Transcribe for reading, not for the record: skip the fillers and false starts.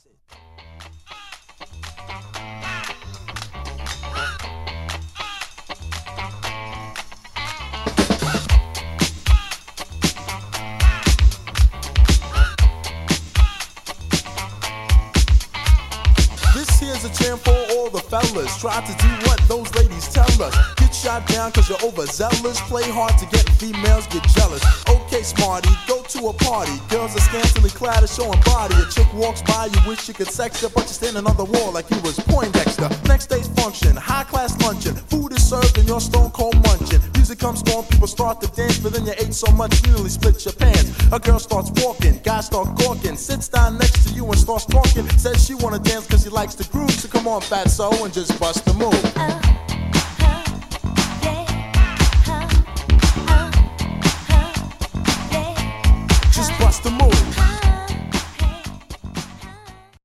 This here's a jam for all the fellas. Try to do what those ladies tell us. Get shot down cause you're overzealous. Play hard to get females, get jealous. Okay, smarty, go to a party. Girls are scantily clad and showing body. A chick walks by, you wish you could sex her, but you're standing on the wall like you was Poindexter. Next day's function, high class luncheon. Food is served and you're stone cold munching. Music comes on, people start to dance, but then you ate so much you nearly split your pants. A girl starts walking, guys start gawking. Sits down next to you and starts talking. Says she wanna dance cause she likes the groove. So come on, fatso, and just bust the move.